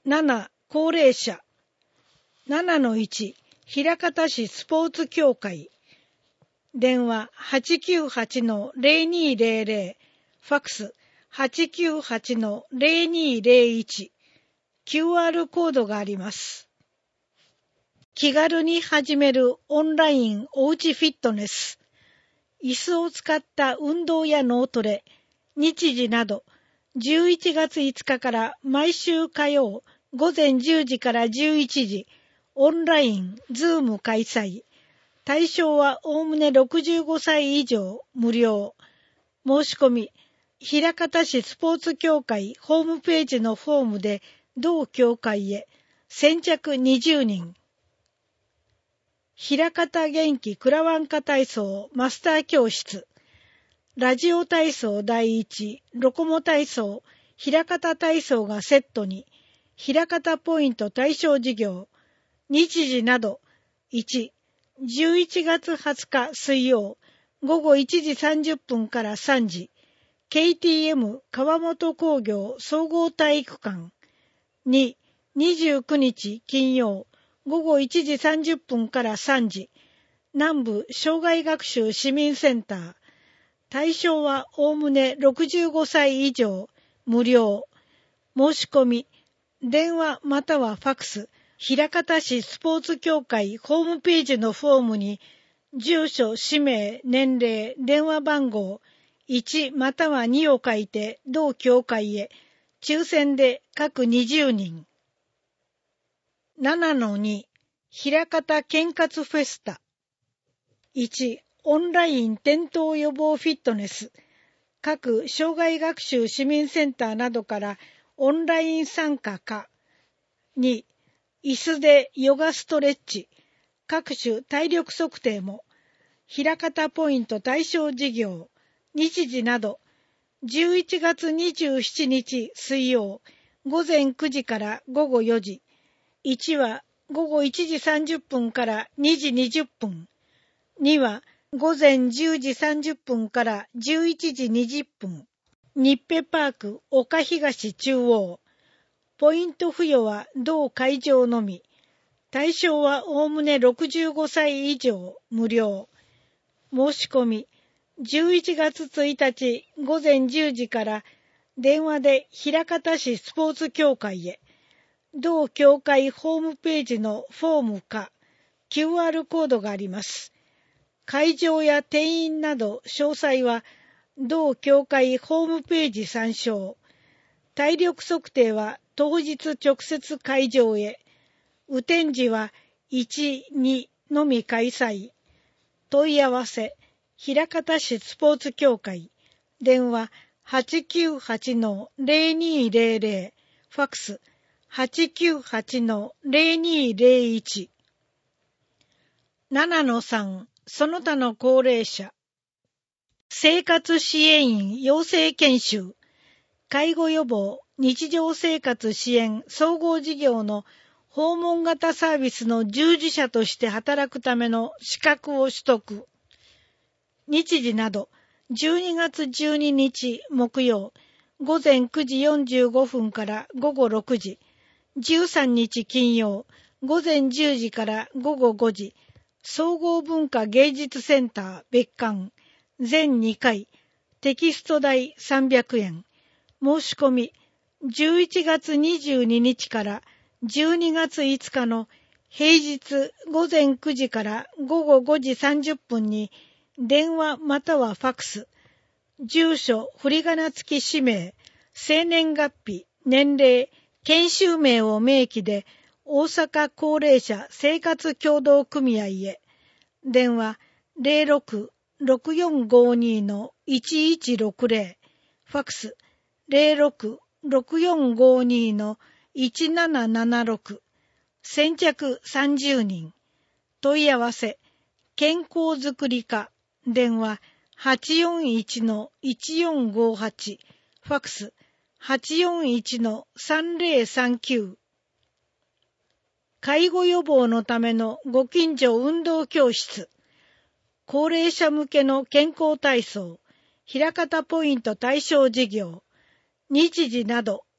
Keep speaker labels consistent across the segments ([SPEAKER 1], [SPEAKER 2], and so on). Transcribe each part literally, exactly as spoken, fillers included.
[SPEAKER 1] なな、高齢者。ななのいち、枚方市スポーツ協会。電話 はちきゅうはちのゼロにゼロゼロ、ファックス はちきゅうはちのゼロにゼロいち、キューアール コードがあります。気軽に始めるオンラインおうちフィットネス。椅子を使った運動や脳トレ、日時など、じゅういちがついつかから毎週火曜午前じゅうじからじゅういちじ、オンライン、ズーム開催。対象はおおむねろくじゅうごさい以上、無料。申し込み、枚方市スポーツ協会ホームページのフォームで同協会へ、先着にじゅうにん。枚方元気くらわんか体操マスター教室。ラジオ体操だいいち、ロコモ体操、枚方体操がセットに、枚方ポイント対象事業、日時など、いち、じゅういちがつはつか水曜、午後いちじさんじゅっぷんからさんじ、ケーティーエム 川本工業総合体育館。に、にじゅうくにち金曜、午後いちじさんじゅっぷんからさんじ、南部障害学習市民センター。対象はおおむねろくじゅうごさい以上、無料。申し込み、電話またはファックス、枚方市スポーツ協会ホームページのフォームに、住所、氏名、年齢、電話番号、いちまたはにを書いて同協会へ、抽選で各にじゅうにん。ななのに、枚方健活フェスタ。いち、オンライン転倒予防フィットネス。各障害学習市民センターなどからオンライン参加か。に、椅子でヨガストレッチ。各種体力測定も。枚方ポイント対象事業。日時など。じゅういちがつにじゅうしちにち水曜、午前くじから午後よじ。いちは午後いちじさんじゅっぷんからにじにじゅっぷん。には午前じゅうじさんじゅっぷんからじゅういちじにじゅっぷん。日ペパーク岡東中央。ポイント付与は同会場のみ。対象はおおむねろくじゅうごさい以上、無料。申し込み、じゅういちがつついたち午前じゅうじから電話で枚方市スポーツ協会へ。同協会ホームページのフォームか キューアール コードがあります。会場や定員など詳細は同協会ホームページ参照。体力測定は当日直接会場へ。雨天時はいち、にのみ開催。問い合わせ、枚方市スポーツ協会。電話 はちきゅうはちのゼロにゼロゼロ、ファックス はちきゅうはちのゼロにゼロいち。ななのさん、その他の高齢者。生活支援員養成研修。介護予防、日常生活支援総合事業の訪問型サービスの従事者として働くための資格を取得。日時など、じゅうにがつじゅうににち木曜、午前くじよんじゅうごふんから午後ろくじ、じゅうさんにち金曜、午前じゅうじから午後ごじ、総合文化芸術センター別館、全にかい、テキスト代さんびゃくえん。申し込み、じゅういちがつにじゅうににちからじゅうにがついつかの平日午前くじから午後ごじさんじゅっぷんに電話またはファックス、住所、振り仮名付き氏名、生年月日、年齢、研修名を明記で大阪高齢者生活協同組合へ。電話 ゼロろく ろくよんごに のいちいちろくゼロ、ファックスゼロろく ろくよんごに のいちななななろく。先着さんじゅうにん。問い合わせ、健康づくり課。電話 はちよんいちのいちよんごはち。ファックスはちよんいちのさんぜろさんきゅう。介護予防のためのご近所運動教室。高齢者向けの健康体操。枚方ポイント対象事業。日時など。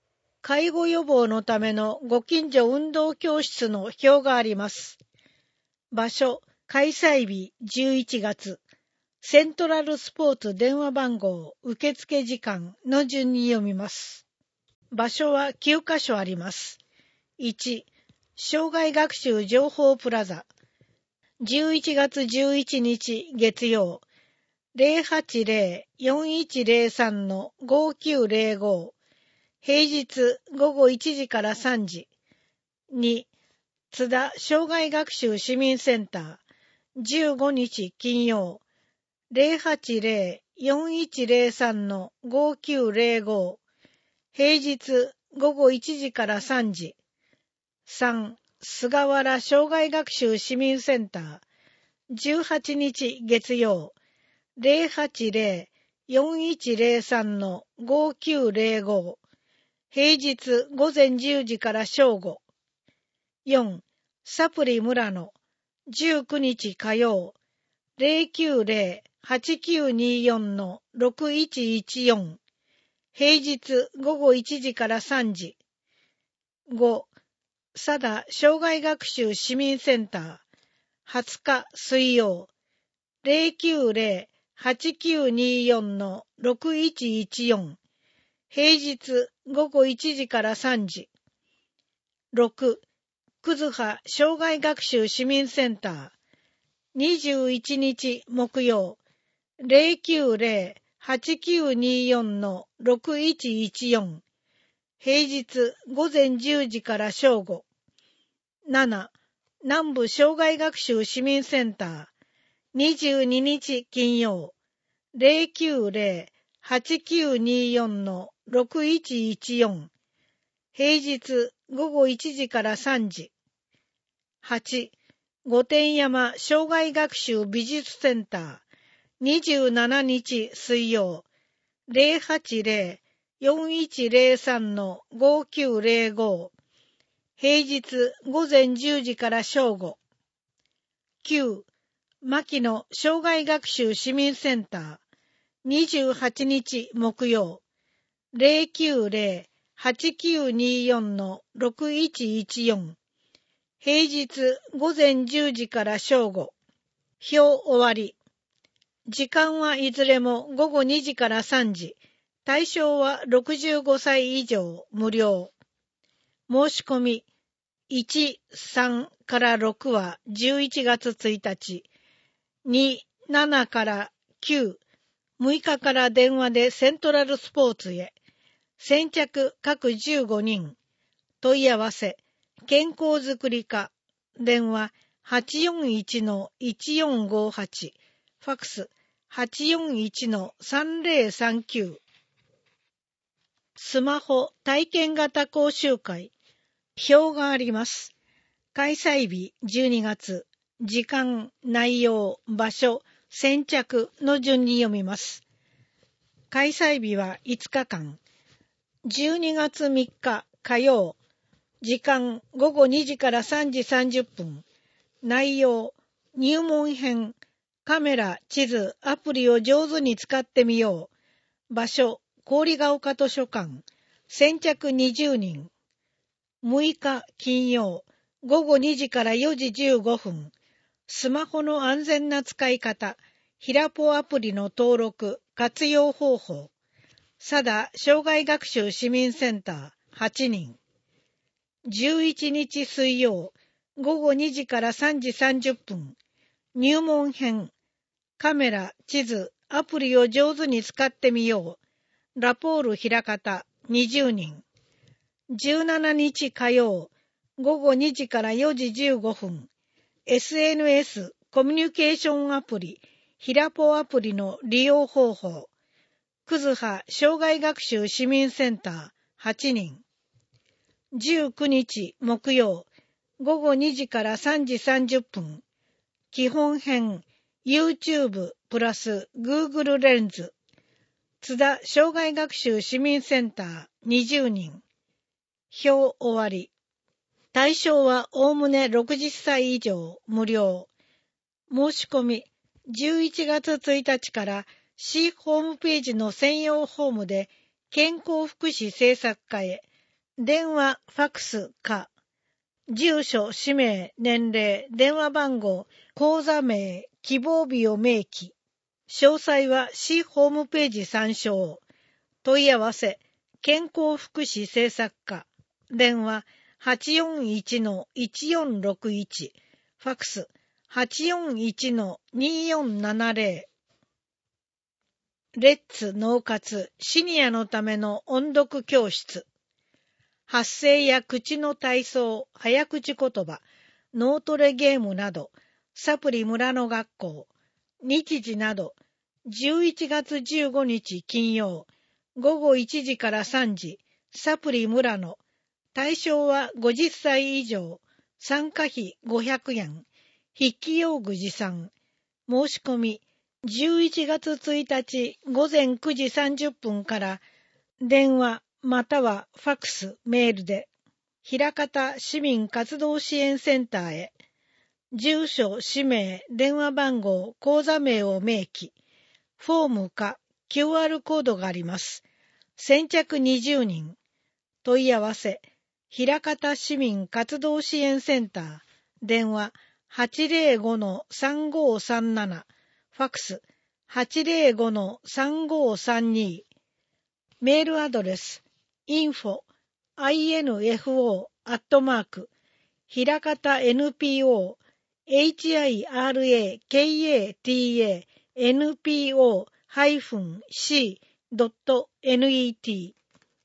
[SPEAKER 1] 介護予防のためのご近所運動教室の表があります。場所、開催日じゅういちがつ。セントラルスポーツ電話番号、受付時間の順に読みます。場所はきゅうかしょあります。いち、障害学習情報プラザ。じゅういちがつじゅういちにち月曜。ゼロはちゼロ よんいちゼロさん ごきゅうゼロご。平日ごごいちじからさんじ。に、津田障害学習市民センター。じゅうごにち金曜。ゼロはちゼロ よんいちゼロさん ごきゅうゼロご。平日ごごいちじからさんじ。さん、菅原障害学習市民センター。じゅうはちにち月曜。ゼロはちゼロ よんいちゼロさん ごきゅうゼロご。平日午前じゅうじから正午。よん、サプリ村野。じゅうくにち火曜。ゼロきゅうゼロ はちきゅうによん ろくいちいちよん。平日午後いちじからさんじ。ご、佐田障害学習市民センター。はつか水曜。ゼロきゅうゼロ はちきゅうによん ろくいちいちよん。平日午後いちじからさんじ。ろく、葛葉障害学習市民センター。にじゅういちにち木曜。ゼロきゅうゼロ はちきゅうによん ろくいちいちよん。平日午前じゅうじから正午。なな、南部障害学習市民センター。にじゅうににち金曜。ゼロきゅうゼロ はちきゅうによん ろくいちいちよん。平日午後いちじからさんじ。はち、御殿山障害学習美術センター。にじゅうしちにち水曜。ゼロはちゼロ よんいちゼロさん ごきゅうゼロご。平日午前じゅうじから正午。きゅう、牧野障害学習市民センター。にじゅうはちにち木曜。ゼロきゅうゼロ はちきゅうによん ろくいちいちよん。平日午前じゅうじから正午。表終わり。時間はいずれもごごにじからさんじ。対象はろくじゅうごさい以上無料。申し込みいち、さんからろくはじゅういちがつついたち。に、ななからきゅう、むいかから電話でセントラルスポーツへ。先着各じゅうごにん。問い合わせ、健康づくり課。電話 はちよんいちのいちよんごはち。ファックス はちよんいちのさんぜろさんきゅう。スマホ体験型講習会。表があります。開催日じゅうにがつ。時間、内容、場所、先着の順に読みます。開催日はいつかかん。じゅうにがつみっか火曜。時間ごごにじからさんじさんじゅっぷん。内容、入門編。カメラ、地図、アプリを上手に使ってみよう。場所、郡ヶ丘図書館。先着にじゅうにん。むいか金曜。ごごにじからよじじゅうごふん。スマホの安全な使い方。ひらぽアプリの登録、活用方法。佐田障害学習市民センターはちにん。じゅういちにち水曜。ごごにじからさんじさんじゅっぷん。入門編。カメラ、地図、アプリを上手に使ってみよう。ラポール枚方にじゅうにん。じゅうしちにち火曜。ごごにじからよじじゅうごふん。エスエヌエス コミュニケーションアプリ、ひらぽアプリの利用方法。葛葉障害学習市民センターはちにん。じゅうくにち木曜。ごごにじからさんじさんじゅっぷん。基本編 YouTube プラス Google レンズ。津田障害学習市民センターにじゅうにん。表終わり。対象はおおむねろくじゅっさい以上無料。申し込みじゅういちがつついたちから市ホームページの専用フォームで健康福祉政策課へ電話、ファックスか。住所、氏名、年齢、電話番号、口座名、希望日を明記。詳細は市ホームページ参照。問い合わせ、健康福祉政策課。電話、はちよんいちのいちよんろくいち。ファックス、はちよんいちのによんななゼロ。レッツ脳活シニアのための音読教室。発声や口の体操、早口言葉、脳トレゲームなど、サプリ村の学校、日時など、じゅういちがつじゅうごにち金曜、ごごいちじからさんじ、サプリ村の、対象はごじゅっさい以上、参加費ごひゃくえん、筆記用具持参、申し込み、じゅういちがつついたちごぜんくじさんじゅっぷんから、電話またはファックス、メールで、枚方市民活動支援センターへ、住所、氏名、電話番号、口座名を明記、フォームか キューアール コードがあります。先着にじゅうにん。問い合わせ、枚方市民活動支援センター、電話 はちぜろごのさんごさんなな、ファックス はちぜろごのさんごさんに、メールアドレス、インフォ、インフォ、アットマーク、ひらかた エヌピーオー、エイチアイアールエーケーエーティーエー、エヌピーオー シー ドット ネット。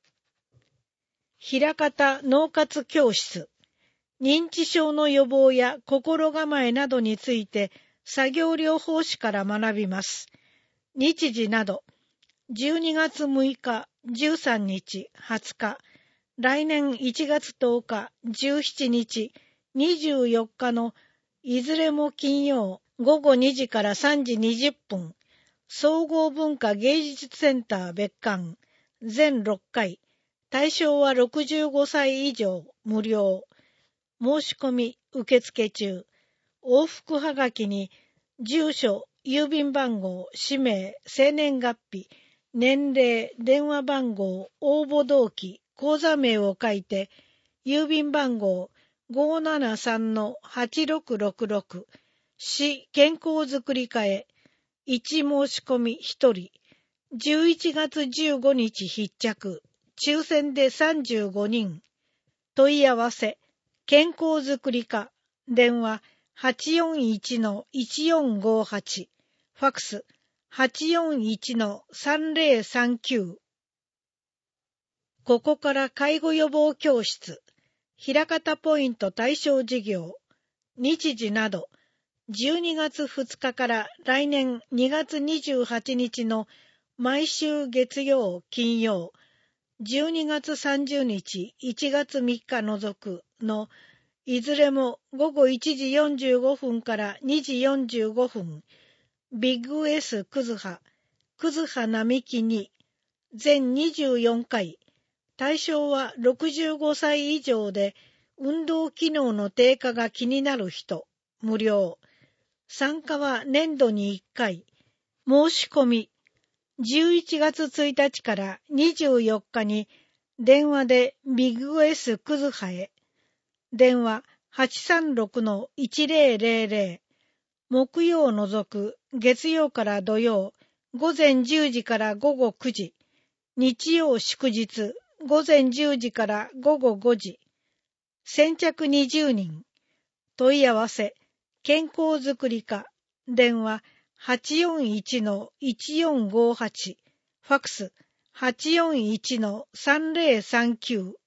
[SPEAKER 1] ひらかた脳活教室。認知症の予防や心構えなどについて作業療法士から学びます。日時など、じゅうにがつむいか、じゅうさんにち、はつか、来年いちがつとおか、じゅうしちにち、にじゅうよっかのいずれも金曜ごごにじからさんじにじゅっぷん、総合文化芸術センター別館、全ろっかい、対象はろくじゅうごさい以上、無料。申し込み受付中。往復はがきに、住所、郵便番号、氏名、生年月日、年齢、電話番号、応募動機、口座名を書いて、郵便番号 ごーななさんのはちろくろくろく、市健康づくり課へ、いち申し込みひとり、じゅういちがつじゅうごにち必着、抽選でさんじゅうごにん。問い合わせ、健康づくり課、電話 はちよんいちのいちよんごはち、ファックス はちよんいちのさんぜろさんきゅう。ここから介護予防教室、枚方ポイント対象事業、日時など、じゅうにがつふつかから来年にがつにじゅうはちにちの毎週月曜、金曜、じゅうにがつさんじゅうにち、いちがつみっか除くの、いずれもごごいちじよんじゅうごふんからにじよんじゅうごふん、ビッグ S くずは、くずは並木に、全にじゅうよんかい、対象はろくじゅうごさい以上で、運動機能の低下が気になる人、無料。参加は年度にいっかい。申し込み、じゅういちがつついたちからにじゅうよっかに電話でビッグ S くずはへ。電話 はちさんろくのいちぜろぜろぜろ。木曜を除く月曜から土曜、午前じゅうじから午後くじ。日曜祝日、午前じゅうじから午後ごじ。先着にじゅうにん。問い合わせ、健康づくり課、電話 はちよんいちのいちよんごはち、ファックス はちよんいちのさんぜろさんきゅう。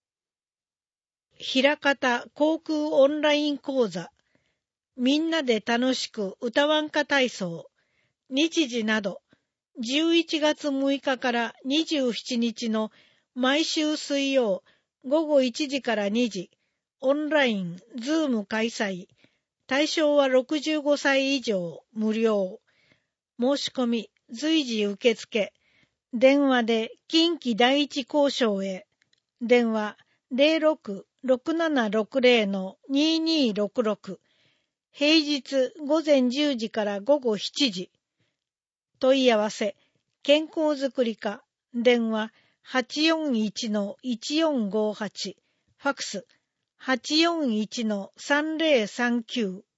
[SPEAKER 1] 枚方航空オンライン講座、みんなで楽しく歌わんか体操、日時など、じゅういちがつむいかからにじゅうしちにちの毎週水曜ごごいちじからにじ、オンライン、ズーム開催。対象はろくじゅうごさい以上、無料。申し込み、随時受付。電話で近畿第一交渉へ。電話 ゼロろく ろくななろくぜろのににろくろく。平日午前じゅうじから午後しちじ。問い合わせ、健康づくり課。電話はちよんいちのいちよんごはち、ファクスはちよんいちのさんぜろさんきゅう